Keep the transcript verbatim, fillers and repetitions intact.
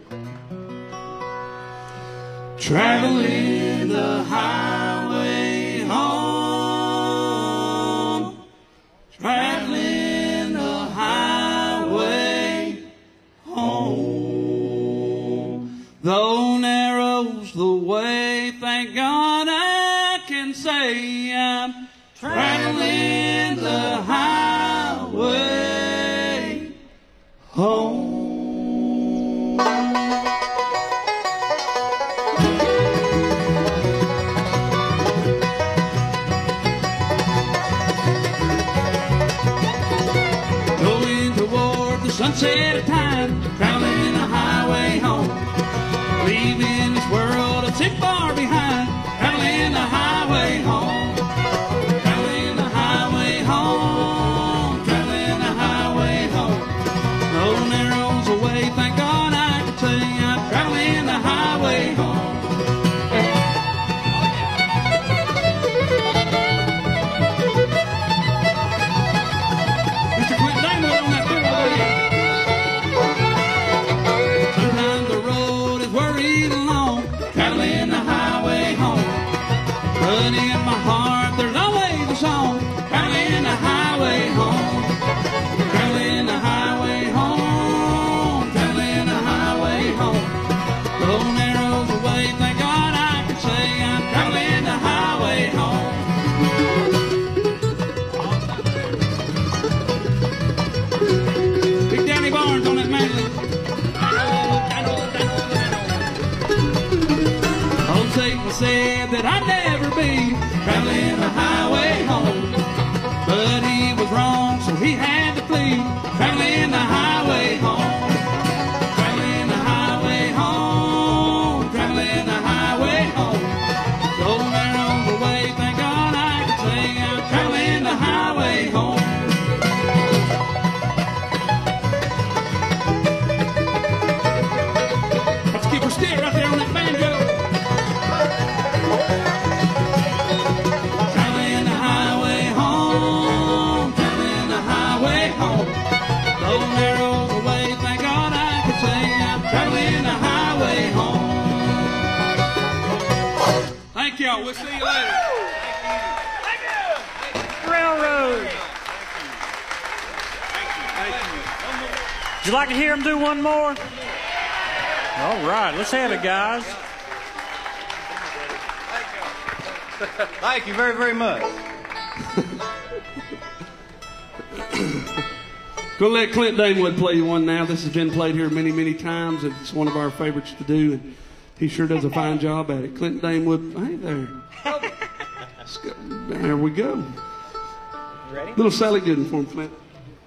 Traveling the highway home, traveling the highway home. Though narrow's the way, thank God I can say I'm traveling the highway home. Sunset of time, traveling the highway home, leaving this world a too far behind, traveling the highway home, traveling the highway home, traveling the highway home. Though narrow's the way, thank God I can say I'm traveling the highway home. Mister Quentin Damon on that fiddle over here. Traveling the highway home, but in my heart there's always a song. Traveling the highway home, traveling the highway home, traveling the highway home. Though narrow's the way, thank God I can say I'm traveling the highway home. Big Danny Barnes on that mandolin. Satan said that I'd never be traveling the highway home, but he was wrong, so he had to flee. Traveling the highway home, traveling the highway home, traveling the highway home. Though narrow's the way, thank God I can say I'm traveling the highway home. Let's keep her still right there on that banjo. Traveling the highway home, traveling the highway home. Though narrow's the way, thank God I can say I'm traveling the highway home. Thank y'all. We'll see you later. Thank you. Railroad. Would you like to hear him do one more? All right, let's have it, guys. Thank you very, very much. Gonna let Clint Damewood play you one now. This has been played here many, many times. It's one of our favorites to do, and he sure does a fine job at it. Clint Damewood, hey there. Let's go. There we go. You ready? Little Sally Gooden for him, Clint.